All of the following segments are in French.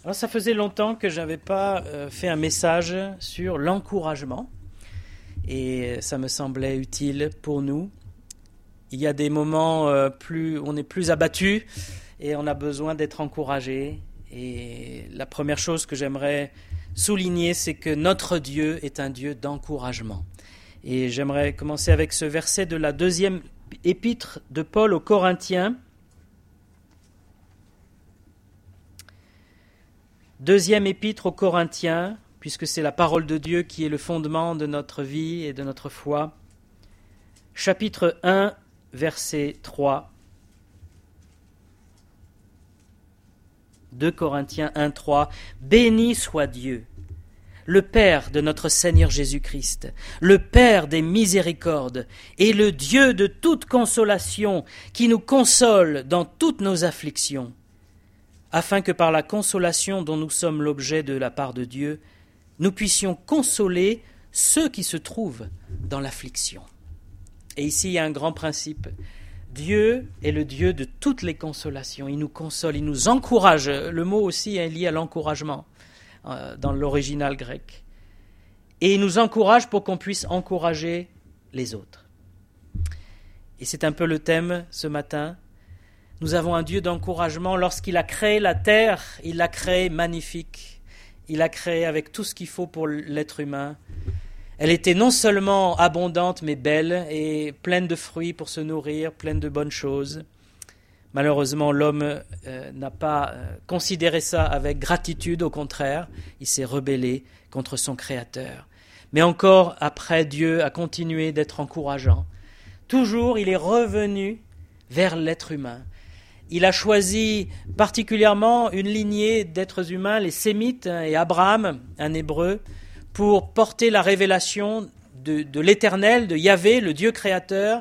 Alors ça faisait longtemps que je n'avais pas fait un message sur l'encouragement et ça me semblait utile pour nous. Il y a des moments où on est plus abattu et on a besoin d'être encouragé. Et la première chose que j'aimerais souligner, c'est que notre Dieu est un Dieu d'encouragement. Et j'aimerais commencer avec ce verset de la deuxième épître de Paul aux Corinthiens. Deuxième épître aux Corinthiens, puisque c'est la parole de Dieu qui est le fondement de notre vie et de notre foi. Chapitre 1, verset 3. 2 Corinthiens 1, 3. Béni soit Dieu, le Père de notre Seigneur Jésus-Christ, le Père des miséricordes et le Dieu de toute consolation qui nous console dans toutes nos afflictions, afin que par la consolation dont nous sommes l'objet de la part de Dieu, nous puissions consoler ceux qui se trouvent dans l'affliction. Et ici, il y a un grand principe. Dieu est le Dieu de toutes les consolations. Il nous console, il nous encourage. Le mot aussi est lié à l'encouragement dans l'original grec. Et il nous encourage pour qu'on puisse encourager les autres. Et c'est un peu le thème ce matin. Nous avons un Dieu d'encouragement. Lorsqu'il a créé la terre, il l'a créée magnifique. Il l'a créée avec tout ce qu'il faut pour l'être humain. Elle était non seulement abondante, mais belle et pleine de fruits pour se nourrir, pleine de bonnes choses. Malheureusement, l'homme n'a pas considéré ça avec gratitude, au contraire, il s'est rebellé contre son Créateur. Mais encore après, Dieu a continué d'être encourageant. Toujours, il est revenu vers l'être humain. Il a choisi particulièrement une lignée d'êtres humains, les Sémites et Abraham, un Hébreu, pour porter la révélation de l'Éternel, de Yahvé, le Dieu créateur,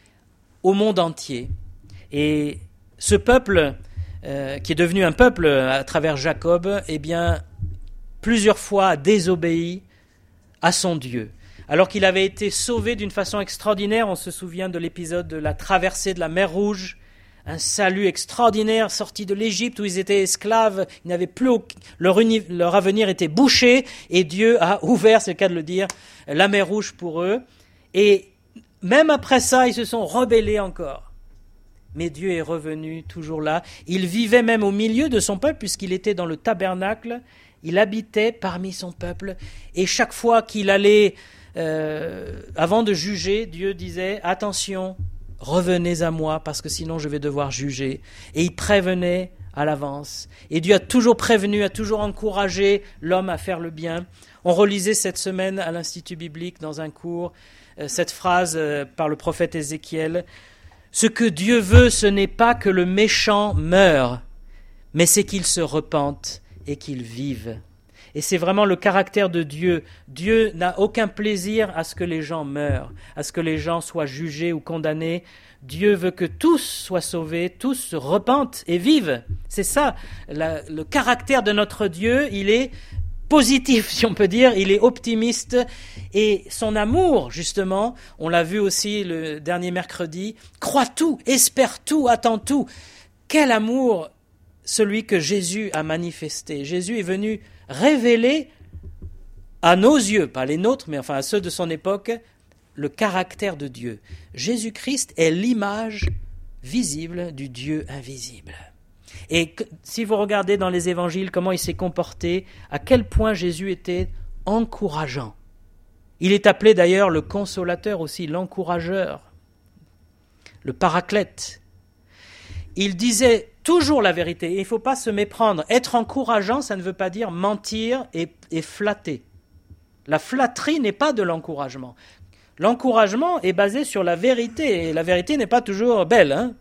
au monde entier. Et ce peuple, qui est devenu un peuple à travers Jacob, eh bien, plusieurs fois a désobéi à son Dieu. Alors qu'il avait été sauvé d'une façon extraordinaire, on se souvient de l'épisode de la traversée de la mer Rouge, un salut extraordinaire sorti de l'Égypte où ils étaient esclaves, ils n'avaient plus leur avenir était bouché et Dieu a ouvert, c'est le cas de le dire, la mer Rouge pour eux. Et même après ça, ils se sont rebellés encore. Mais Dieu est revenu toujours là. Il vivait même au milieu de son peuple puisqu'il était dans le tabernacle. Il habitait parmi son peuple et chaque fois qu'il allait, avant de juger, Dieu disait « Attention !» Revenez à moi parce que sinon je vais devoir juger. Et il prévenait à l'avance. Et Dieu a toujours prévenu, a toujours encouragé l'homme à faire le bien. On relisait cette semaine à l'Institut biblique dans un cours cette phrase par le prophète Ézéchiel. Ce que Dieu veut, ce n'est pas que le méchant meure, mais c'est qu'il se repente et qu'il vive. Et c'est vraiment le caractère de Dieu. Dieu n'a aucun plaisir à ce que les gens meurent, à ce que les gens soient jugés ou condamnés. Dieu veut que tous soient sauvés, tous se repentent et vivent. C'est ça, le caractère de notre Dieu, il est positif, si on peut dire, il est optimiste. Et son amour, justement, on l'a vu aussi le dernier mercredi, croit tout, espère tout, attend tout. Quel amour, celui que Jésus a manifesté. Jésus est venu révéler à nos yeux, pas les nôtres, mais enfin à ceux de son époque, le caractère de Dieu. Jésus-Christ est l'image visible du Dieu invisible. Et si vous regardez dans les évangiles comment il s'est comporté, à quel point Jésus était encourageant. Il est appelé d'ailleurs le consolateur aussi, l'encourageur, le paraclète. Il disait toujours la vérité, et il ne faut pas se méprendre. Être encourageant, ça ne veut pas dire mentir et flatter. La flatterie n'est pas de l'encouragement. L'encouragement est basé sur la vérité, et la vérité n'est pas toujours belle,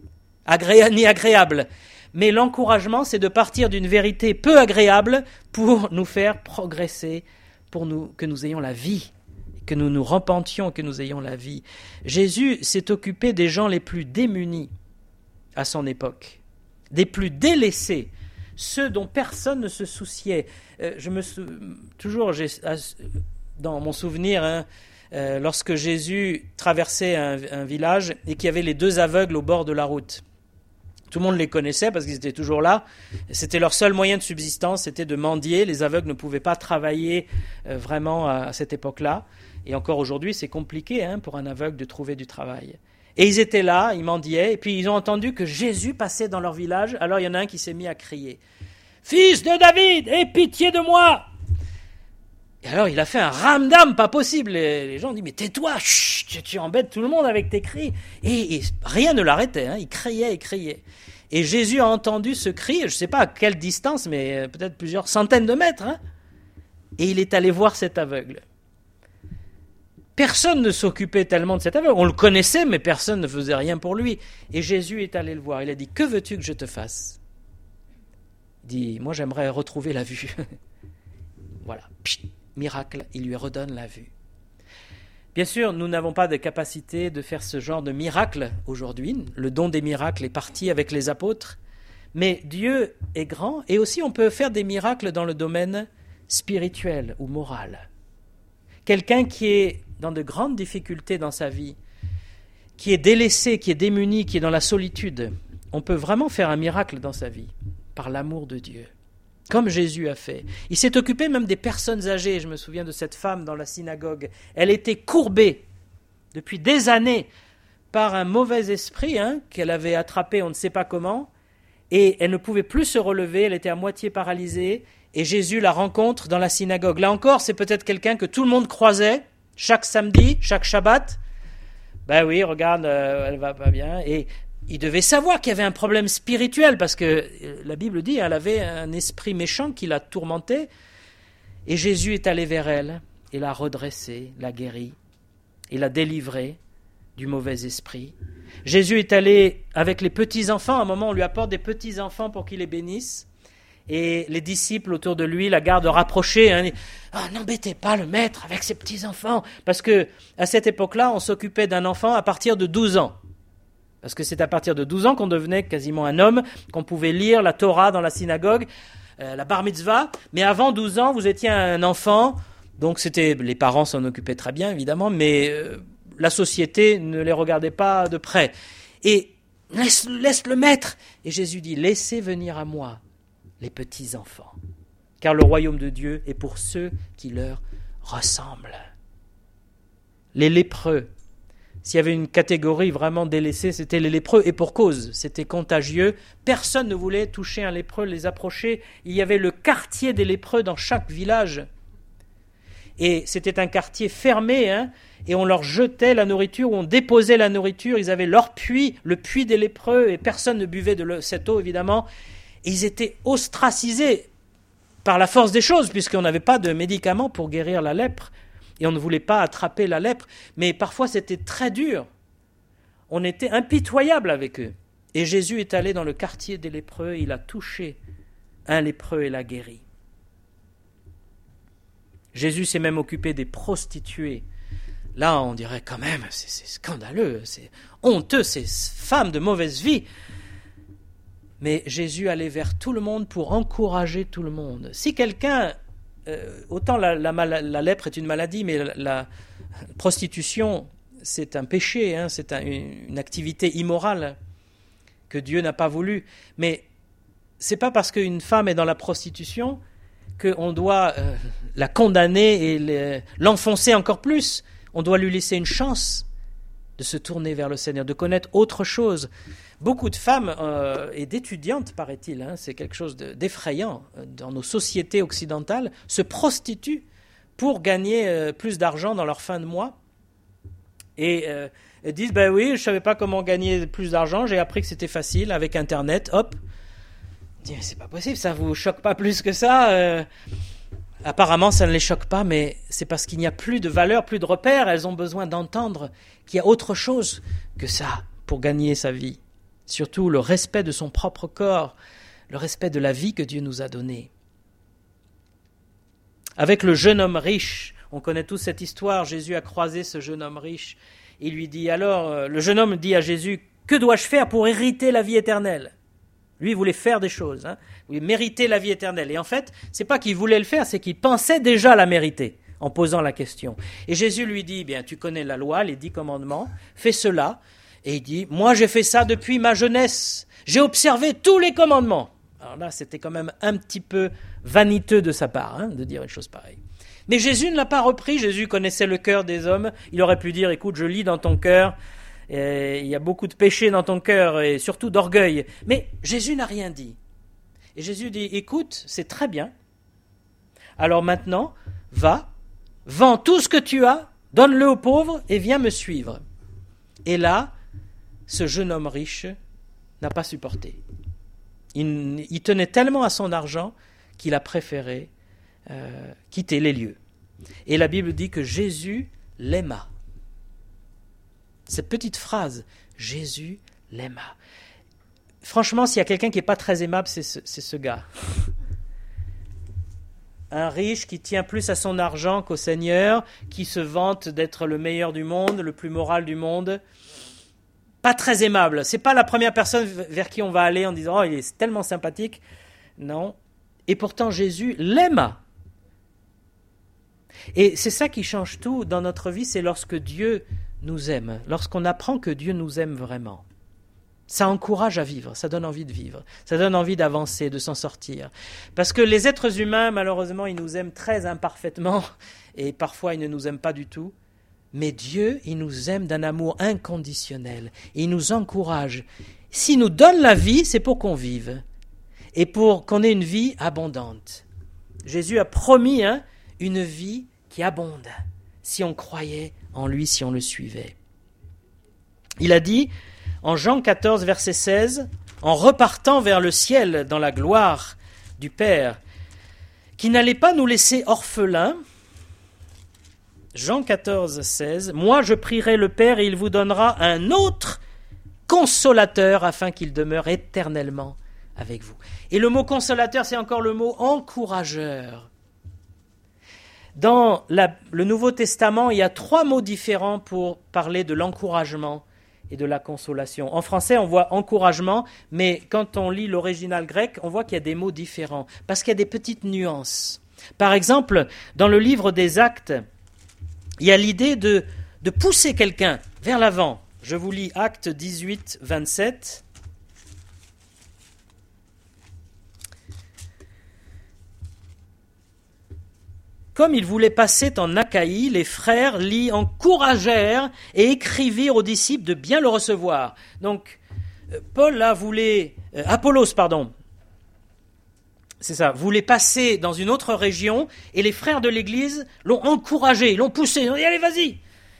ni agréable. Mais l'encouragement, c'est de partir d'une vérité peu agréable pour nous faire progresser, que nous ayons la vie, que nous nous repentions, que nous ayons la vie. Jésus s'est occupé des gens les plus démunis à son époque, des plus délaissés, ceux dont personne ne se souciait. Dans mon souvenir, lorsque Jésus traversait un village et qu'il y avait les deux aveugles au bord de la route. Tout le monde les connaissait parce qu'ils étaient toujours là. C'était leur seul moyen de subsistance, c'était de mendier. Les aveugles ne pouvaient pas travailler vraiment à cette époque-là. Et encore aujourd'hui, c'est compliqué pour un aveugle de trouver du travail. Et ils étaient là, ils mendiaient, et puis ils ont entendu que Jésus passait dans leur village. Alors il y en a un qui s'est mis à crier « Fils de David, aie pitié de moi !» Et alors il a fait un ramdam pas possible. Les gens ont dit « Mais tais-toi, chut, tu embêtes tout le monde avec tes cris !» Et rien ne l'arrêtait, il criait et criait. Et Jésus a entendu ce cri, je ne sais pas à quelle distance, mais peut-être plusieurs centaines de mètres. Et il est allé voir cet aveugle. Personne ne s'occupait tellement de cet aveugle. On le connaissait, mais personne ne faisait rien pour lui. Et Jésus est allé le voir. Il a dit « Que veux-tu que je te fasse ?» Il dit « Moi, j'aimerais retrouver la vue. » Voilà. Pchit, miracle, il lui redonne la vue. Bien sûr, nous n'avons pas de capacité de faire ce genre de miracle aujourd'hui. Le don des miracles est parti avec les apôtres. Mais Dieu est grand et aussi on peut faire des miracles dans le domaine spirituel ou moral. Quelqu'un qui est dans de grandes difficultés dans sa vie, qui est délaissé, qui est démuni, qui est dans la solitude, on peut vraiment faire un miracle dans sa vie par l'amour de Dieu. Comme Jésus a fait. Il s'est occupé même des personnes âgées. Je me souviens de cette femme dans la synagogue. Elle était courbée depuis des années par un mauvais esprit qu'elle avait attrapé on ne sait pas comment. Et elle ne pouvait plus se relever. Elle était à moitié paralysée. Et Jésus la rencontre dans la synagogue. Là encore, c'est peut-être quelqu'un que tout le monde croisait chaque samedi, chaque Shabbat. Ben oui, regarde, elle va pas bien. Et il devait savoir qu'il y avait un problème spirituel parce que la Bible dit elle avait un esprit méchant qui la tourmentait et Jésus est allé vers elle et l'a redressée, l'a guérie et l'a délivrée du mauvais esprit. Jésus est allé avec les petits-enfants, à un moment on lui apporte des petits-enfants pour qu'il les bénisse et les disciples autour de lui la gardent rapprochée. N'embêtez pas le maître avec ses petits-enfants parce que à cette époque-là on s'occupait d'un enfant à partir de 12 ans. Parce que c'est à partir de 12 ans qu'on devenait quasiment un homme, qu'on pouvait lire la Torah dans la synagogue, la bar mitzvah. Mais avant 12 ans, vous étiez un enfant. Donc les parents s'en occupaient très bien, évidemment, mais la société ne les regardait pas de près. Et laisse le maître. Et Jésus dit, laissez venir à moi les petits enfants. Car le royaume de Dieu est pour ceux qui leur ressemblent. Les lépreux. S'il y avait une catégorie vraiment délaissée, c'était les lépreux, et pour cause, c'était contagieux. Personne ne voulait toucher un lépreux, les approcher. Il y avait le quartier des lépreux dans chaque village. Et c'était un quartier fermé, et on leur jetait la nourriture, ou on déposait la nourriture. Ils avaient leur puits, le puits des lépreux, et personne ne buvait de cette eau, évidemment. Et ils étaient ostracisés par la force des choses, puisqu'on n'avait pas de médicaments pour guérir la lèpre. Et on ne voulait pas attraper la lèpre, mais parfois c'était très dur. On était impitoyable avec eux. Et Jésus est allé dans le quartier des lépreux, il a touché un lépreux et l'a guéri. Jésus s'est même occupé des prostituées. Là, on dirait quand même, c'est scandaleux, c'est honteux, ces femmes de mauvaise vie. Mais Jésus allait vers tout le monde pour encourager tout le monde. Si quelqu'un... autant la lèpre est une maladie, mais la prostitution, c'est un péché, c'est une activité immorale que Dieu n'a pas voulu. Mais c'est pas parce qu'une femme est dans la prostitution qu'on doit la condamner et l'enfoncer encore plus. On doit lui laisser une chance de se tourner vers le Seigneur, de connaître autre chose. Beaucoup de femmes et d'étudiantes, paraît-il, c'est quelque chose d'effrayant dans nos sociétés occidentales, se prostituent pour gagner plus d'argent dans leur fin de mois. Et elles disent, oui, je ne savais pas comment gagner plus d'argent, j'ai appris que c'était facile avec Internet, hop. Je dis, c'est pas possible, ça ne vous choque pas plus que ça Apparemment, ça ne les choque pas, mais c'est parce qu'il n'y a plus de valeur, plus de repères. Elles ont besoin d'entendre qu'il y a autre chose que ça pour gagner sa vie. Surtout le respect de son propre corps, le respect de la vie que Dieu nous a donnée. Avec le jeune homme riche, on connaît tous cette histoire, Jésus a croisé ce jeune homme riche. Il lui dit alors, le jeune homme dit à Jésus, « Que dois-je faire pour hériter la vie éternelle ?» Lui, il voulait faire des choses, il voulait mériter la vie éternelle. Et en fait, c'est pas qu'il voulait le faire, c'est qu'il pensait déjà la mériter en posant la question. Et Jésus lui dit, tu connais la loi, les 10 commandements, fais cela, Et il dit, moi j'ai fait ça depuis ma jeunesse, j'ai observé tous les commandements. Alors là, c'était quand même un petit peu vaniteux de sa part, de dire une chose pareille. Mais Jésus ne l'a pas repris, Jésus connaissait le cœur des hommes, il aurait pu dire, écoute, je lis dans ton cœur, il y a beaucoup de péché dans ton cœur et surtout d'orgueil. Mais Jésus n'a rien dit. Et Jésus dit, écoute, c'est très bien. Alors maintenant, va, vends tout ce que tu as, donne-le aux pauvres et viens me suivre. Et là, ce jeune homme riche n'a pas supporté. Il tenait tellement à son argent qu'il a préféré quitter les lieux. Et la Bible dit que Jésus l'aima. Cette petite phrase, Jésus l'aima. Franchement, s'il y a quelqu'un qui n'est pas très aimable, c'est ce gars. Un riche qui tient plus à son argent qu'au Seigneur, qui se vante d'être le meilleur du monde, le plus moral du monde. Pas très aimable. C'est pas la première personne vers qui on va aller en disant « Oh, il est tellement sympathique ». Non. Et pourtant, Jésus l'aima. Et c'est ça qui change tout dans notre vie, c'est lorsque Dieu nous aime, lorsqu'on apprend que Dieu nous aime vraiment. Ça encourage à vivre, ça donne envie de vivre, ça donne envie d'avancer, de s'en sortir. Parce que les êtres humains, malheureusement, ils nous aiment très imparfaitement et parfois ils ne nous aiment pas du tout. Mais Dieu, il nous aime d'un amour inconditionnel et il nous encourage. S'il nous donne la vie, c'est pour qu'on vive et pour qu'on ait une vie abondante. Jésus a promis une vie qui abonde si on croyait en lui, si on le suivait. Il a dit en Jean 14, verset 16, en repartant vers le ciel dans la gloire du Père, qu'il n'allait pas nous laisser orphelins. Jean 14, 16, « Moi je prierai le Père et il vous donnera un autre consolateur afin qu'il demeure éternellement avec vous. » Et le mot consolateur, c'est encore le mot encourageur. Dans le Nouveau Testament, il y a 3 mots différents pour parler de l'encouragement et de la consolation. En français, on voit encouragement, mais quand on lit l'original grec, on voit qu'il y a des mots différents, parce qu'il y a des petites nuances. Par exemple, dans le livre des Actes, il y a l'idée de pousser quelqu'un vers l'avant. Je vous lis Actes 18, 27. Comme ils voulaient passer en Achaïe, les frères l'y encouragèrent et écrivirent aux disciples de bien le recevoir. Donc, Apollos, c'est ça, voulait passer dans une autre région et les frères de l'Église l'ont encouragé, l'ont poussé, ils ont dit allez vas-y.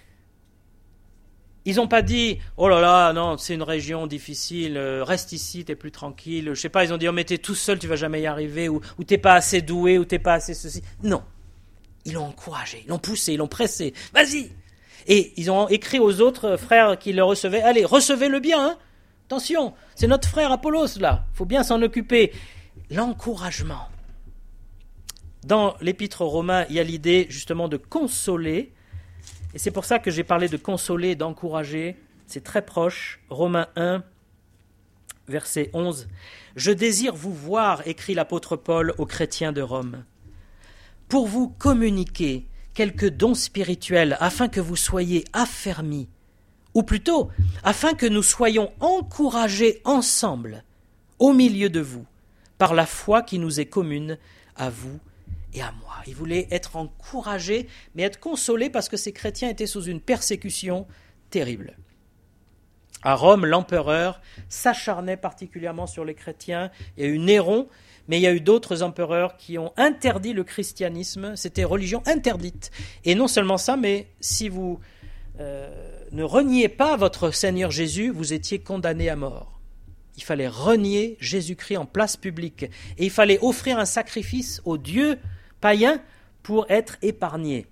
Ils n'ont pas dit oh là là, non, c'est une région difficile, reste ici, t'es plus tranquille. Je sais pas, ils ont dit oh mais t'es tout seul, tu vas jamais y arriver, ou t'es pas assez doué, ou t'es pas assez ceci. Non. Ils l'ont encouragé, ils l'ont poussé, ils l'ont pressé. Vas-y. Et ils ont écrit aux autres frères qui le recevaient, allez, recevez-le bien, Attention, c'est notre frère Apollos là, il faut bien s'en occuper. L'encouragement. Dans l'épître aux Romains, il y a l'idée justement de consoler, et c'est pour ça que j'ai parlé de consoler, d'encourager, c'est très proche. Romains 1, verset 11. « Je désire vous voir, écrit l'apôtre Paul aux chrétiens de Rome, pour vous communiquer quelques dons spirituels afin que vous soyez affermis, ou plutôt, afin que nous soyons encouragés ensemble, au milieu de vous, par la foi qui nous est commune à vous et à moi. » Il voulait être encouragé, mais être consolé parce que ces chrétiens étaient sous une persécution terrible. À Rome, l'empereur s'acharnait particulièrement sur les chrétiens. Il y a eu Néron, mais il y a eu d'autres empereurs qui ont interdit le christianisme. C'était religion interdite. Et non seulement ça, mais si vous ne reniez pas votre Seigneur Jésus, vous étiez condamné à mort. Il fallait renier Jésus-Christ en place publique. Et il fallait offrir un sacrifice aux dieux païens pour être épargné.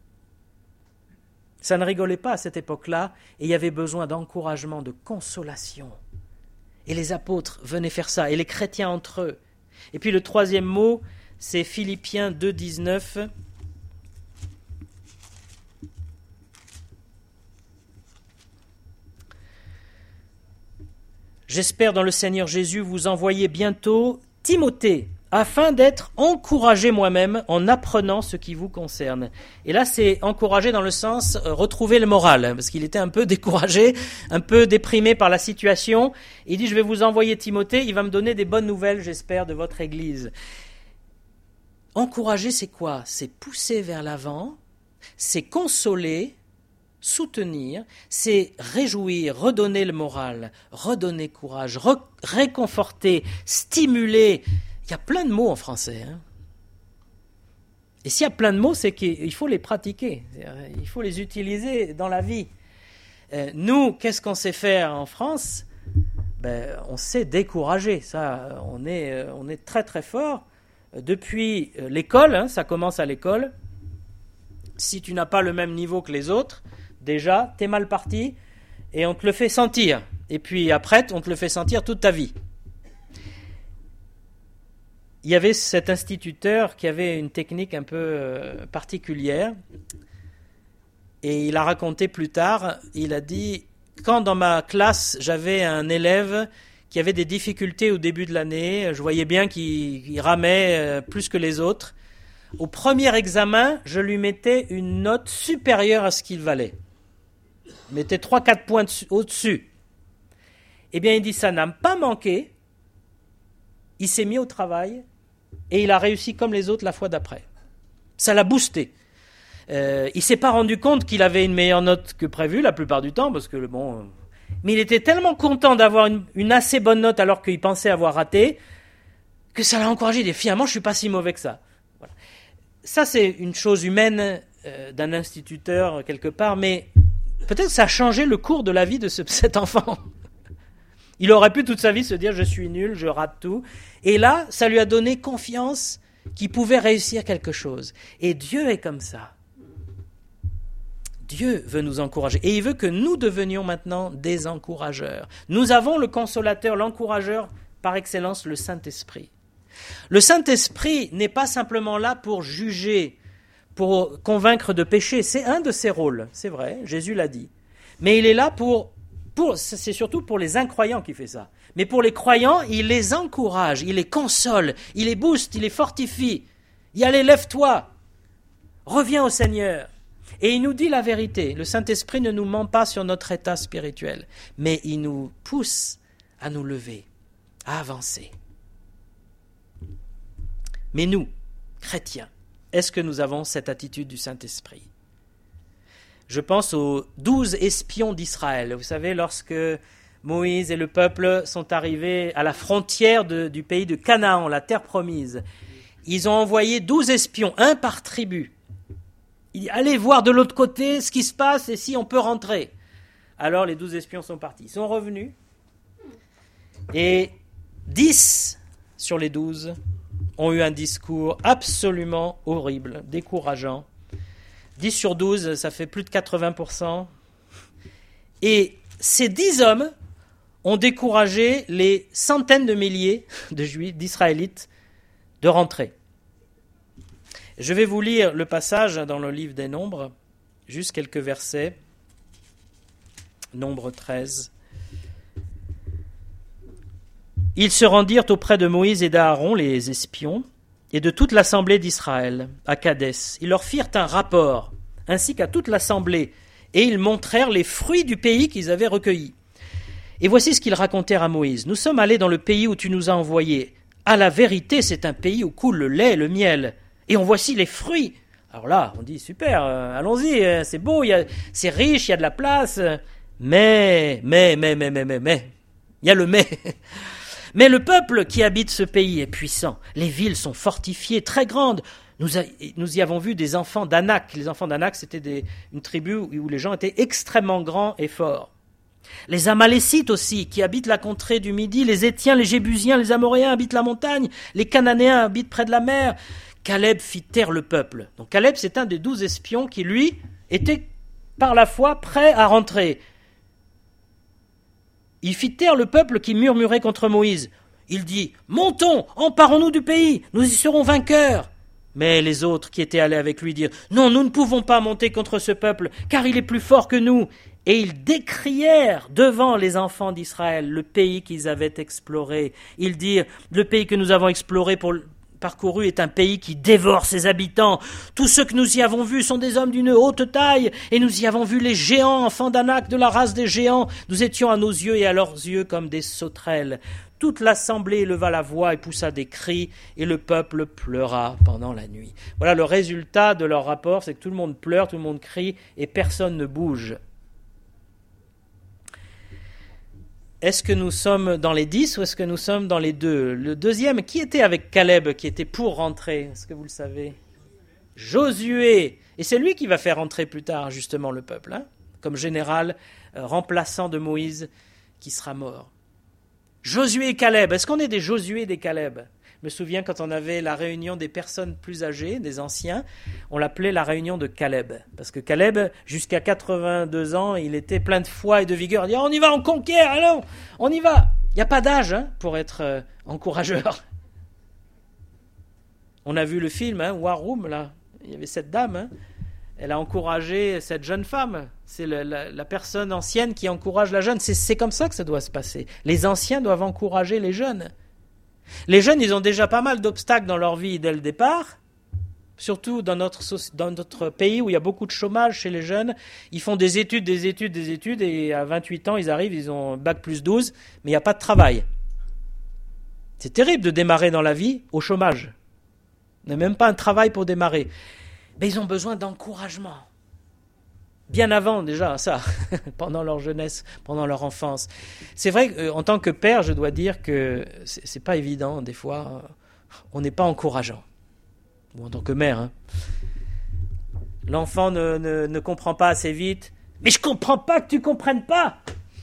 Ça ne rigolait pas à cette époque-là, et il y avait besoin d'encouragement, de consolation. Et les apôtres venaient faire ça, et les chrétiens entre eux. Et puis le troisième mot, c'est Philippiens 2, 19. J'espère dans le Seigneur Jésus vous envoyer bientôt Timothée, afin d'être encouragé moi-même en apprenant ce qui vous concerne. Et là, c'est encouragé dans le sens retrouver le moral, parce qu'il était un peu découragé, un peu déprimé par la situation. Il dit, je vais vous envoyer Timothée, il va me donner des bonnes nouvelles, j'espère, de votre Église. Encourager, c'est quoi? C'est pousser vers l'avant, c'est consoler, soutenir, c'est réjouir, redonner le moral, redonner courage, réconforter, stimuler. Il y a plein de mots en français. Et s'il y a plein de mots, c'est qu'il faut les pratiquer. Il faut les utiliser dans la vie. Nous, qu'est-ce qu'on sait faire en France? On sait décourager. Ça, on est très très fort. Depuis l'école, ça commence à l'école. Si tu n'as pas le même niveau que les autres, déjà, t'es mal parti et on te le fait sentir. Et puis après, on te le fait sentir toute ta vie. Il y avait cet instituteur qui avait une technique un peu particulière et il a raconté plus tard, il a dit, quand dans ma classe j'avais un élève qui avait des difficultés au début de l'année, je voyais bien qu'il ramait plus que les autres, au premier examen, je lui mettais une note supérieure à ce qu'il valait. Je mettais 3-4 points au-dessus. Eh bien, il dit, ça n'a pas manqué, il s'est mis au travail, et il a réussi comme les autres la fois d'après. Ça l'a boosté. Il ne s'est pas rendu compte qu'il avait une meilleure note que prévu la plupart du temps, parce que mais il était tellement content d'avoir une assez bonne note alors qu'il pensait avoir raté, que ça l'a encouragé. Il dit, finalement, je ne suis pas si mauvais que ça. Voilà. Ça, c'est une chose humaine d'un instituteur quelque part, mais peut-être que ça a changé le cours de la vie de cet enfant. Il aurait pu toute sa vie se dire, je suis nul, je rate tout. Et là, ça lui a donné confiance qu'il pouvait réussir quelque chose. Et Dieu est comme ça. Dieu veut nous encourager. Et il veut que nous devenions maintenant des encourageurs. Nous avons le consolateur, l'encourageur par excellence, le Saint-Esprit. Le Saint-Esprit n'est pas simplement là pour juger, pour convaincre de péché. C'est un de ses rôles, c'est vrai, Jésus l'a dit. Mais il est là c'est surtout pour les incroyants qui fait ça. Mais pour les croyants, il les encourage, il les console, il les booste, il les fortifie. Il dit, allez, lève-toi, reviens au Seigneur. Et il nous dit la vérité. Le Saint-Esprit ne nous ment pas sur notre état spirituel, mais il nous pousse à nous lever, à avancer. Mais nous, chrétiens, est-ce que nous avons cette attitude du Saint-Esprit? Je pense aux 12 espions d'Israël. Vous savez, lorsque Moïse et le peuple sont arrivés à la frontière du pays de Canaan, la terre promise, ils ont envoyé 12 espions, un par tribu. Il dit, allez voir de l'autre côté ce qui se passe et si on peut rentrer. Alors les 12 espions sont partis. Ils sont revenus et 10 sur les 12 ont eu un discours absolument horrible, décourageant. 10 sur 12, ça fait plus de 80%. Et ces 10 hommes ont découragé les centaines de milliers de Juifs, d'Israélites, de rentrer. Je vais vous lire le passage dans le livre des Nombres, juste quelques versets. Nombre 13. Ils se rendirent auprès de Moïse et d'Aaron, les espions, et de toute l'assemblée d'Israël, à Kadès. Ils leur firent un rapport, ainsi qu'à toute l'assemblée, et ils montrèrent les fruits du pays qu'ils avaient recueillis. Et voici ce qu'ils racontèrent à Moïse. « Nous sommes allés dans le pays où tu nous as envoyés. À la vérité, c'est un pays où coule le lait et le miel. Et en voici les fruits. » Alors là, on dit, super, allons-y, c'est beau, c'est riche, il y a de la place. Mais, il y a le mais. Mais le peuple qui habite ce pays est puissant. Les villes sont fortifiées, très grandes. Nous y avons vu des enfants d'Anak. Les enfants d'Anak, c'était une tribu où les gens étaient extrêmement grands et forts. Les Amalécites aussi, qui habitent la contrée du Midi. Les Étiens, les Jébusiens, les Amoréens habitent la montagne. Les Cananéens habitent près de la mer. Caleb fit taire le peuple. Donc Caleb, c'est un des 12 espions qui, lui, était par la foi prêt à rentrer. Il fit taire le peuple qui murmurait contre Moïse. Il dit, « Montons, emparons-nous du pays, nous y serons vainqueurs. » Mais les autres qui étaient allés avec lui dirent, « Non, nous ne pouvons pas monter contre ce peuple, car il est plus fort que nous. » Et ils décrièrent devant les enfants d'Israël le pays qu'ils avaient exploré. Ils dirent, « Le pays que nous avons exploré parcouru est un pays qui dévore ses habitants. Tous ceux que nous y avons vus sont des hommes d'une haute taille, et nous y avons vu les géants, enfants d'Anak, de la race des géants. Nous étions à nos yeux et à leurs yeux comme des sauterelles. Toute l'assemblée leva la voix et poussa des cris, et le peuple pleura pendant la nuit. Voilà le résultat de leur rapport, c'est que tout le monde pleure, tout le monde crie, et personne ne bouge. Est-ce que nous sommes dans les 10 ou est-ce que nous sommes dans les 2 ? Le deuxième, qui était avec Caleb, qui était pour rentrer ? Est-ce que vous le savez ? Josué. Et c'est lui qui va faire rentrer plus tard, justement, le peuple, comme général remplaçant de Moïse, qui sera mort. Josué et Caleb. Est-ce qu'on est des Josué et des Caleb ? Je me souviens quand on avait la réunion des personnes plus âgées, des anciens, on l'appelait la réunion de Caleb. Parce que Caleb, jusqu'à 82 ans, il était plein de foi et de vigueur. Il dit, on y va, on conquiert, allons, on y va. Il n'y a pas d'âge pour être encourageur. On a vu le film, War Room, là. Il y avait cette dame, elle a encouragé cette jeune femme. C'est la personne ancienne qui encourage la jeune. C'est comme ça que ça doit se passer. Les anciens doivent encourager les jeunes. Les jeunes, ils ont déjà pas mal d'obstacles dans leur vie dès le départ, surtout dans notre pays où il y a beaucoup de chômage chez les jeunes. Ils font des études, et à 28 ans, ils arrivent, ils ont bac plus 12, mais il n'y a pas de travail. C'est terrible de démarrer dans la vie au chômage. On n'a même pas un travail pour démarrer. Mais ils ont besoin d'encouragement. Bien avant déjà ça, pendant leur jeunesse, pendant leur enfance. C'est vrai qu'en tant que père, je dois dire que c'est pas évident, des fois, on n'est pas encourageant. Ou en tant que mère. L'enfant ne comprend pas assez vite. Mais je comprends pas que tu comprennes pas.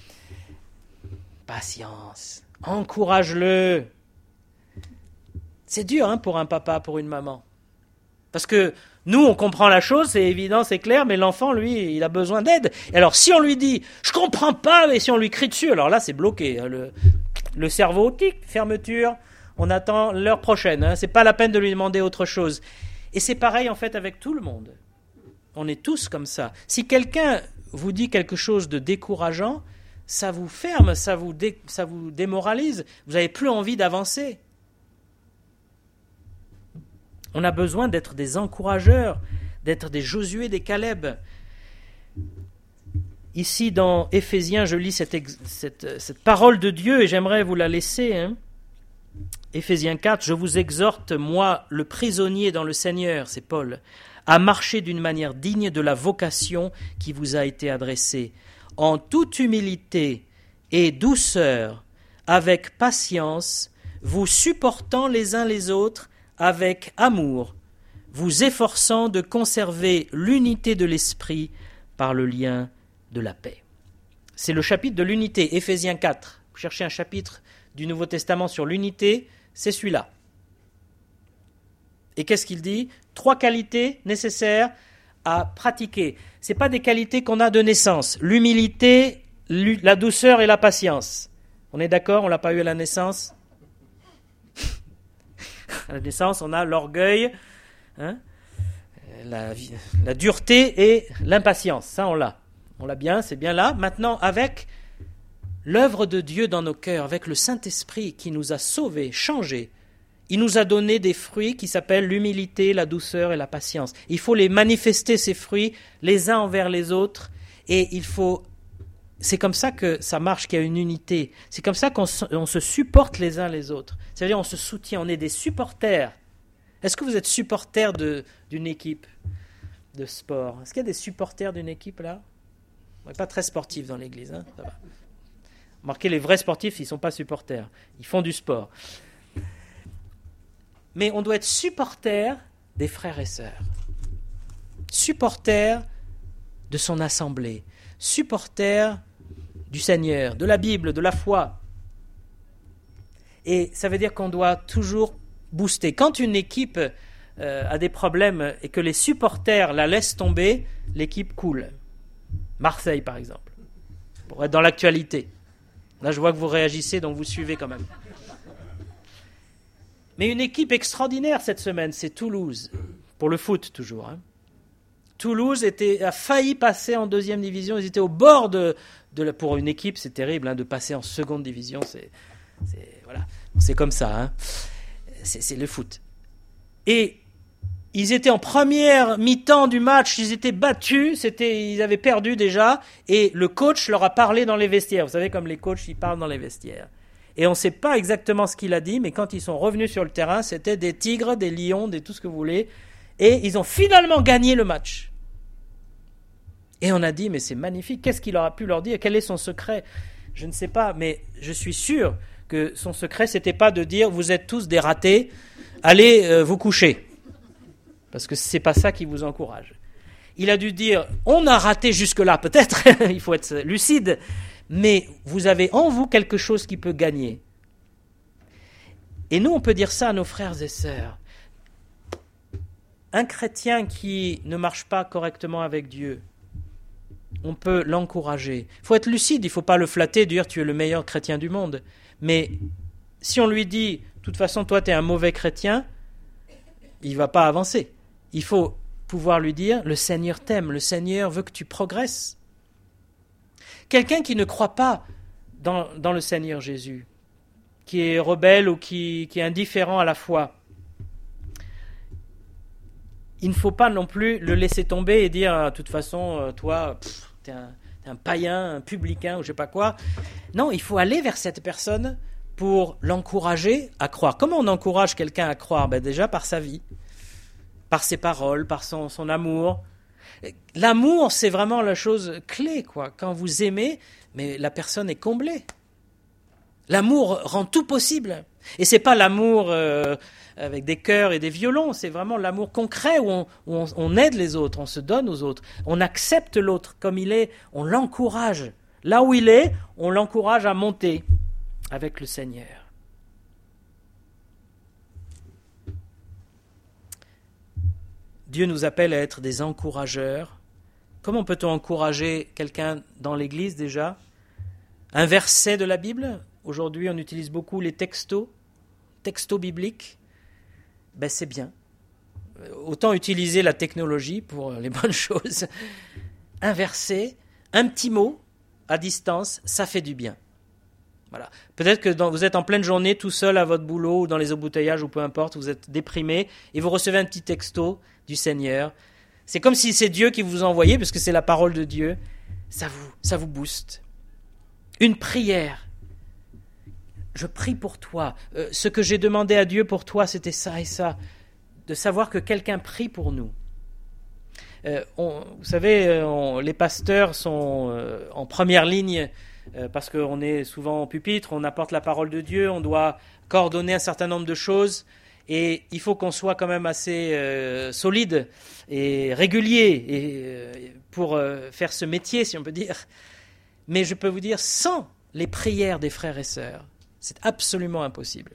Patience, encourage-le. C'est dur pour un papa, pour une maman. Parce que nous, on comprend la chose, c'est évident, c'est clair, mais l'enfant, lui, il a besoin d'aide. Et alors, si on lui dit « je comprends pas », et si on lui crie dessus, alors là, c'est bloqué. Le cerveau, tic, fermeture, on attend l'heure prochaine. C'est pas la peine de lui demander autre chose. Et c'est pareil, en fait, avec tout le monde. On est tous comme ça. Si quelqu'un vous dit quelque chose de décourageant, ça vous ferme, ça vous démoralise. Vous n'avez plus envie d'avancer. On a besoin d'être des encourageurs, d'être des Josué, des Caleb. Ici, dans Éphésiens, je lis cette parole de Dieu et j'aimerais vous la laisser. Éphésiens 4, « Je vous exhorte, moi, le prisonnier dans le Seigneur, c'est Paul, à marcher d'une manière digne de la vocation qui vous a été adressée, en toute humilité et douceur, avec patience, vous supportant les uns les autres, avec amour, vous efforçant de conserver l'unité de l'esprit par le lien de la paix. » C'est le chapitre de l'unité, Éphésiens 4. Vous cherchez un chapitre du Nouveau Testament sur l'unité, c'est celui-là. Et qu'est-ce qu'il dit ? 3 qualités nécessaires à pratiquer. Ce n'est pas des qualités qu'on a de naissance. L'humilité, la douceur et la patience. On est d'accord ? On ne l'a pas eu à la naissance ? À la naissance, on a l'orgueil, la dureté et l'impatience. Ça, on l'a. On l'a bien, c'est bien là. Maintenant, avec l'œuvre de Dieu dans nos cœurs, avec le Saint-Esprit qui nous a sauvés, changés, il nous a donné des fruits qui s'appellent l'humilité, la douceur et la patience. Il faut les manifester, ces fruits, les uns envers les autres, et c'est comme ça que ça marche, qu'il y a une unité. C'est comme ça qu'on se supporte les uns les autres. C'est-à-dire on se soutient, on est des supporters. Est-ce que vous êtes supporters d'une équipe de sport ? Est-ce qu'il y a des supporters d'une équipe là ? On n'est pas très sportifs dans l'église, ça va. Remarquez, les vrais sportifs, ils ne sont pas supporters. Ils font du sport. Mais on doit être supporters des frères et sœurs. Supporters de son assemblée. Supporters du Seigneur, de la Bible, de la foi. Et ça veut dire qu'on doit toujours booster. Quand une équipe a des problèmes et que les supporters la laissent tomber, l'équipe coule. Marseille, par exemple, pour être dans l'actualité. Là, je vois que vous réagissez, donc vous suivez quand même. Mais une équipe extraordinaire cette semaine, c'est Toulouse, pour le foot toujours. Toulouse a failli passer en 2e division. Ils étaient au bord pour une équipe, c'est terrible de passer en 2e division. Voilà, c'est comme ça. C'est le foot. Et ils étaient en première mi-temps du match, ils étaient battus, ils avaient perdu déjà, et le coach leur a parlé dans les vestiaires. Vous savez, comme les coachs, ils parlent dans les vestiaires. Et on ne sait pas exactement ce qu'il a dit, mais quand ils sont revenus sur le terrain, c'était des tigres, des lions, tout ce que vous voulez, et ils ont finalement gagné le match. Et on a dit, mais c'est magnifique, qu'est-ce qu'il aura pu leur dire? Quel est son secret? Je ne sais pas, mais je suis sûr que son secret, c'était pas de dire, vous êtes tous des ratés, allez vous coucher. Parce que c'est pas ça qui vous encourage. Il a dû dire, on a raté jusque-là, peut-être, il faut être lucide, mais vous avez en vous quelque chose qui peut gagner. Et nous, on peut dire ça à nos frères et sœurs. Un chrétien qui ne marche pas correctement avec Dieu, on peut l'encourager. Il faut être lucide, il ne faut pas le flatter, dire tu es le meilleur chrétien du monde. Mais si on lui dit, de toute façon, toi, tu es un mauvais chrétien, il ne va pas avancer. Il faut pouvoir lui dire, le Seigneur t'aime, le Seigneur veut que tu progresses. Quelqu'un qui ne croit pas dans le Seigneur Jésus, qui est rebelle ou qui est indifférent à la foi, il ne faut pas non plus le laisser tomber et dire, de toute façon, toi, t'es un païen, un publicain ou je ne sais pas quoi. Non, il faut aller vers cette personne pour l'encourager à croire. Comment on encourage quelqu'un à croire? Déjà par sa vie, par ses paroles, par son amour. L'amour, c'est vraiment la chose clé, quoi. Quand vous aimez, mais la personne est comblée. L'amour rend tout possible. Et c'est pas l'amour avec des chœurs et des violons, c'est vraiment l'amour concret où on aide les autres, on se donne aux autres, on accepte l'autre comme il est, on l'encourage. Là où il est, on l'encourage à monter avec le Seigneur. Dieu nous appelle à être des encourageurs. Comment peut-on encourager quelqu'un dans l'Église déjà? Un verset de la Bible. Aujourd'hui, on utilise beaucoup les textos bibliques. C'est bien. Autant utiliser la technologie pour les bonnes choses. Un verset, un petit mot à distance, ça fait du bien. Voilà. Peut-être que vous êtes en pleine journée tout seul à votre boulot ou dans les embouteillages ou peu importe, vous êtes déprimé et vous recevez un petit texto du Seigneur. C'est comme si c'est Dieu qui vous envoyait, parce que c'est la parole de Dieu. Ça vous booste. Une prière. Je prie pour toi. Ce que j'ai demandé à Dieu pour toi, c'était ça et ça. De savoir que quelqu'un prie pour nous. Vous savez, les pasteurs sont en première ligne parce qu'on est souvent en pupitre, on apporte la parole de Dieu, on doit coordonner un certain nombre de choses et il faut qu'on soit quand même assez solide et régulier pour faire ce métier, si on peut dire. Mais je peux vous dire, sans les prières des frères et sœurs, c'est absolument impossible.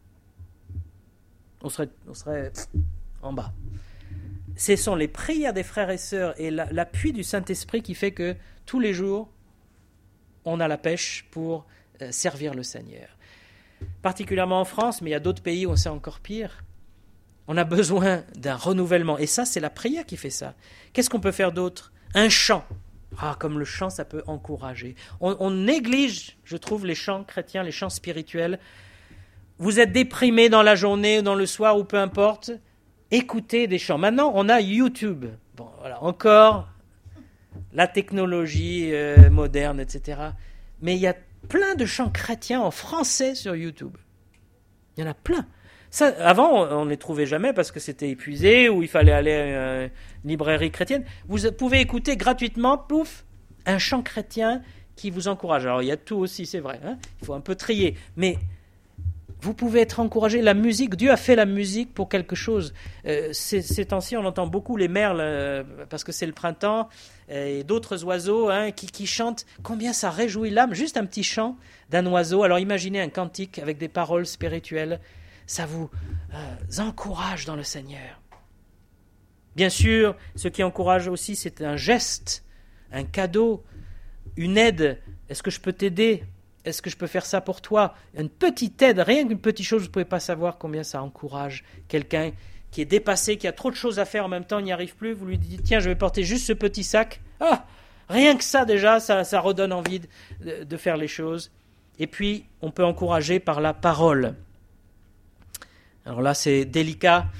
On serait en bas. Ce sont les prières des frères et sœurs et l'appui du Saint-Esprit qui fait que tous les jours, on a la pêche pour servir le Seigneur. Particulièrement en France, mais il y a d'autres pays où c'est encore pire. On a besoin d'un renouvellement. Et ça, c'est la prière qui fait ça. Qu'est-ce qu'on peut faire d'autre? Un chant. Comme le chant, ça peut encourager. On néglige, je trouve, les chants chrétiens, les chants spirituels. Vous êtes déprimé dans la journée, dans le soir, ou peu importe, écoutez des chants. Maintenant, on a YouTube. Bon, voilà, encore la technologie moderne, etc. Mais il y a plein de chants chrétiens en français sur YouTube. Il y en a plein. Ça, avant, on ne les trouvait jamais parce que c'était épuisé ou il fallait aller à une librairie chrétienne. Vous pouvez écouter gratuitement, pouf, un chant chrétien qui vous encourage. Alors, il y a tout aussi, c'est vrai. Il faut un peu trier. Mais vous pouvez être encouragé. La musique, Dieu a fait la musique pour quelque chose. Ces temps-ci, on entend beaucoup les merles parce que c'est le printemps et d'autres oiseaux qui chantent. Combien ça réjouit l'âme, juste un petit chant d'un oiseau. Alors imaginez un cantique avec des paroles spirituelles. Ça vous encourage dans le Seigneur. Bien sûr, ce qui encourage aussi, c'est un geste, un cadeau, une aide. Est-ce que je peux t'aider ? Est-ce que je peux faire ça pour toi? Une petite aide, rien qu'une petite chose, vous ne pouvez pas savoir combien ça encourage quelqu'un qui est dépassé, qui a trop de choses à faire en même temps, il n'y arrive plus. Vous lui dites, tiens, je vais porter juste ce petit sac. Rien que ça déjà, ça redonne envie de faire les choses. Et puis, on peut encourager par la parole. Alors là, c'est délicat.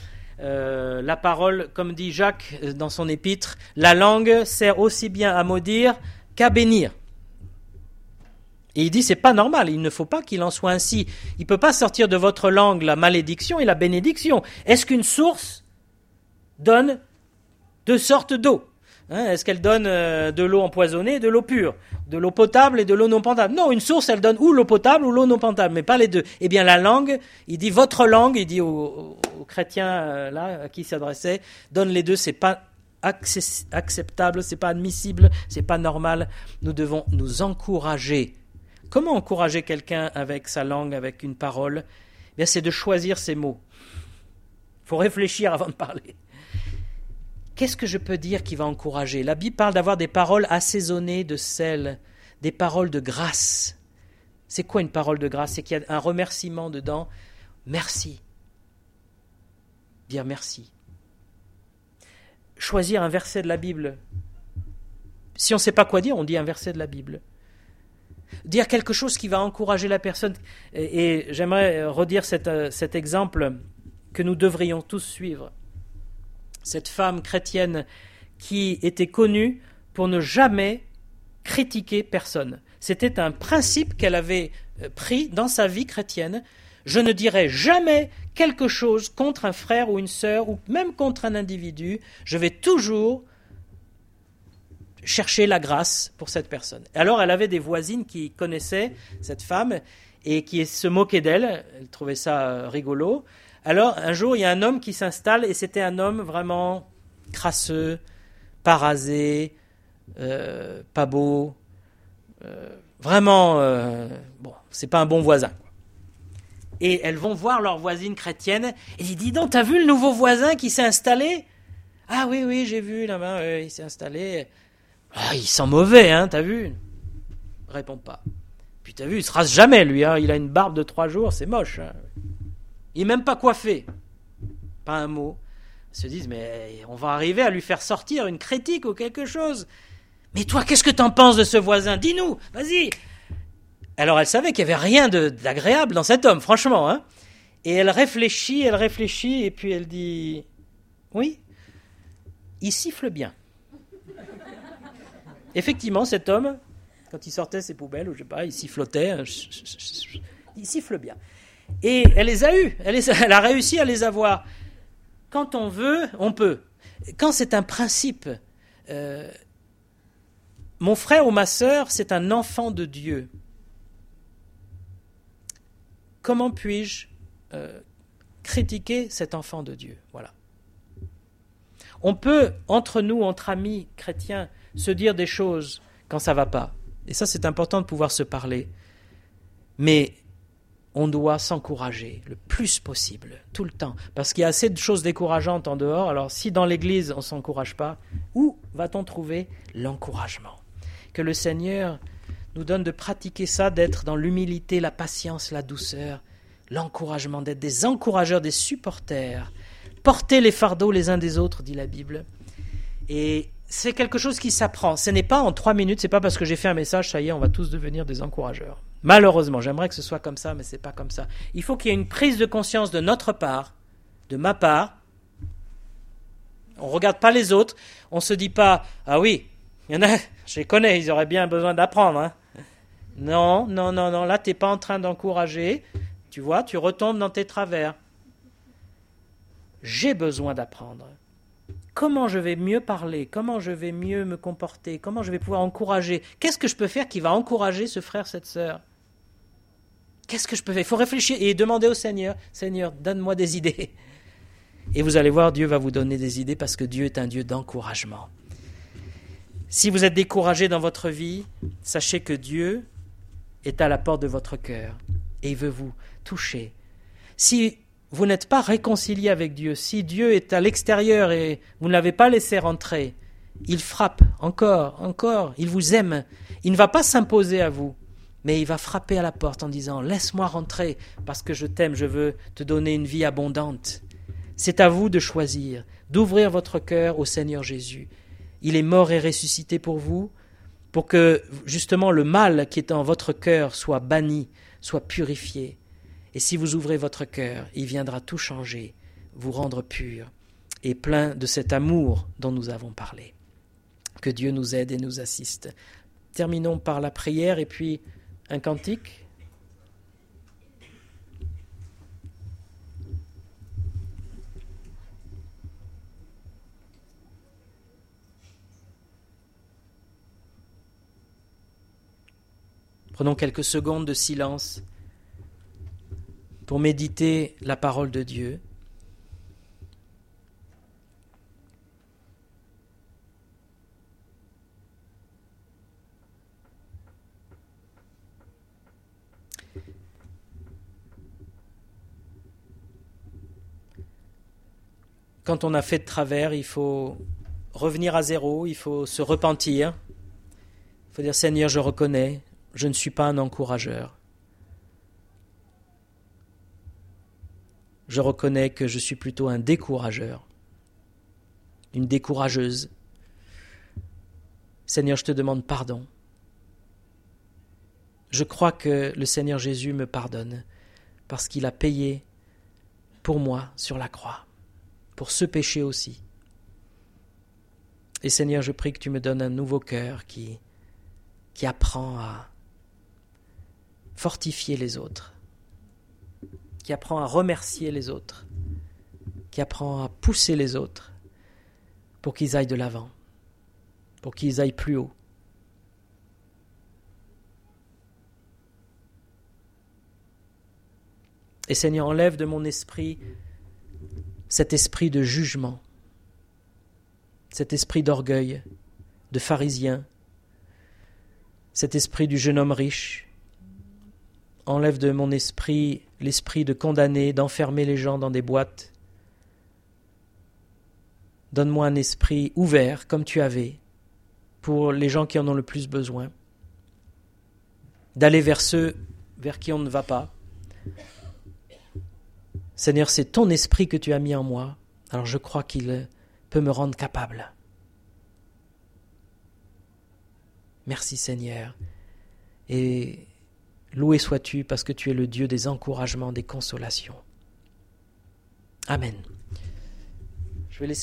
la parole, comme dit Jacques dans son épître, la langue sert aussi bien à maudire qu'à bénir. Et il dit, c'est pas normal, il ne faut pas qu'il en soit ainsi. Il ne peut pas sortir de votre langue la malédiction et la bénédiction. Est-ce qu'une source donne deux sortes d'eau ? Est-ce qu'elle donne de l'eau empoisonnée et de l'eau pure, de l'eau potable et de l'eau non potable? Non, une source, elle donne ou l'eau potable ou l'eau non potable, mais pas les deux. Eh bien, la langue, il dit votre langue, il dit aux chrétiens là à qui il s'adressait, donne les deux, c'est pas acceptable, c'est pas admissible, c'est pas normal. Nous devons nous encourager. Comment encourager quelqu'un avec sa langue, avec une parole ? Eh bien, c'est de choisir ses mots. Il faut réfléchir avant de parler. Qu'est-ce que je peux dire qui va encourager ? La Bible parle d'avoir des paroles assaisonnées de sel, des paroles de grâce. C'est quoi une parole de grâce ? C'est qu'il y a un remerciement dedans. Merci. Dire merci. Choisir un verset de la Bible. Si on ne sait pas quoi dire, on dit un verset de la Bible. Dire quelque chose qui va encourager la personne. Et j'aimerais redire cet exemple que nous devrions tous suivre. Cette femme chrétienne qui était connue pour ne jamais critiquer personne. C'était un principe qu'elle avait pris dans sa vie chrétienne. Je ne dirai jamais quelque chose contre un frère ou une sœur ou même contre un individu. Je vais toujours chercher la grâce pour cette personne. Alors elle avait des voisines qui connaissaient cette femme et qui se moquaient d'elle. Elle trouvait ça rigolo. Alors un jour il y a un homme qui s'installe et c'était un homme vraiment crasseux, pas rasé, pas beau, vraiment bon, c'est pas un bon voisin. Et elles vont voir leur voisine chrétienne et disent, dis donc, t'as vu le nouveau voisin qui s'est installé ? Ah oui, j'ai vu là-bas, il s'est installé. Ah, il sent mauvais, hein, t'as vu ? Réponds pas. Puis t'as vu, il se rase jamais, lui, hein, il a une barbe de 3 jours, c'est moche. Hein. Il n'est même pas coiffé. Pas un mot. Ils se disent, mais on va arriver à lui faire sortir une critique ou quelque chose. Mais toi, qu'est-ce que t'en penses de ce voisin ? Dis-nous, vas-y. Alors elle savait qu'il n'y avait rien d'agréable dans cet homme, franchement. Hein. Et elle réfléchit, et puis elle dit, oui, il siffle bien. Effectivement, cet homme, quand il sortait ses poubelles, ou je sais pas, il sifflotait, il siffle bien. Et elle les a eues, elle a réussi à les avoir. Quand on veut, on peut. Quand c'est un principe, mon frère ou ma sœur, c'est un enfant de Dieu. Comment puis-je critiquer cet enfant de Dieu ? Voilà. On peut, entre nous, entre amis chrétiens, se dire des choses quand ça ne va pas. Et ça, c'est important de pouvoir se parler. Mais on doit s'encourager le plus possible, tout le temps. Parce qu'il y a assez de choses décourageantes en dehors. Alors, si dans l'Église, on ne s'encourage pas, où va-t-on trouver l'encouragement ? Que le Seigneur nous donne de pratiquer ça, d'être dans l'humilité, la patience, la douceur, l'encouragement, d'être des encourageurs, des supporters. Portez les fardeaux les uns des autres, dit la Bible. Et c'est quelque chose qui s'apprend. Ce n'est pas en 3 minutes, c'est pas parce que j'ai fait un message, ça y est, on va tous devenir des encourageurs. Malheureusement, j'aimerais que ce soit comme ça, mais c'est pas comme ça. Il faut qu'il y ait une prise de conscience de notre part, de ma part. On regarde pas les autres, on se dit pas, ah oui, il y en a, je les connais, ils auraient bien besoin d'apprendre. Hein. Non, là t'es pas en train d'encourager, tu vois, tu retombes dans tes travers. J'ai besoin d'apprendre. Comment je vais mieux parler ? Comment je vais mieux me comporter ? Comment je vais pouvoir encourager ? Qu'est-ce que je peux faire qui va encourager ce frère, cette sœur ? Qu'est-ce que je peux faire ? Il faut réfléchir et demander au Seigneur, Seigneur, donne-moi des idées. Et vous allez voir, Dieu va vous donner des idées parce que Dieu est un Dieu d'encouragement. Si vous êtes découragé dans votre vie, sachez que Dieu est à la porte de votre cœur et il veut vous toucher. Si vous n'êtes pas réconcilié avec Dieu, si Dieu est à l'extérieur et vous ne l'avez pas laissé rentrer, il frappe encore, il vous aime. Il ne va pas s'imposer à vous, mais il va frapper à la porte en disant « Laisse-moi rentrer parce que je t'aime, je veux te donner une vie abondante. » C'est à vous de choisir, d'ouvrir votre cœur au Seigneur Jésus. Il est mort et ressuscité pour vous, pour que justement le mal qui est en votre cœur soit banni, soit purifié. Et si vous ouvrez votre cœur, il viendra tout changer. vous rendre purs et pleins de cet amour dont nous avons parlé. Que Dieu nous aide et nous assiste. Terminons par la prière et puis un cantique. Prenons quelques secondes de silence pour méditer la parole de Dieu. Quand on a fait de travers, il faut revenir à zéro, il faut se repentir. Il faut dire, Seigneur, je reconnais, je ne suis pas un encourageur. Je reconnais que je suis plutôt un décourageur, une décourageuse. Seigneur, je te demande pardon. Je crois que le Seigneur Jésus me pardonne parce qu'il a payé pour moi sur la croix, pour ce péché aussi. Et Seigneur, je prie que tu me donnes un nouveau cœur qui apprend à fortifier les autres, qui apprend à remercier les autres, qui apprend à pousser les autres pour qu'ils aillent de l'avant, pour qu'ils aillent plus haut. Et Seigneur, enlève de mon esprit cet esprit de jugement, cet esprit d'orgueil, de pharisien, cet esprit du jeune homme riche. Enlève de mon esprit l'esprit de condamner, d'enfermer les gens dans des boîtes. Donne-moi un esprit ouvert, comme tu avais, pour les gens qui en ont le plus besoin, d'aller vers ceux vers qui on ne va pas. Seigneur, c'est ton esprit que tu as mis en moi, alors je crois qu'il peut me rendre capable. Merci Seigneur, et loué sois-tu parce que tu es le Dieu des encouragements, des consolations. Amen. Je vais laisser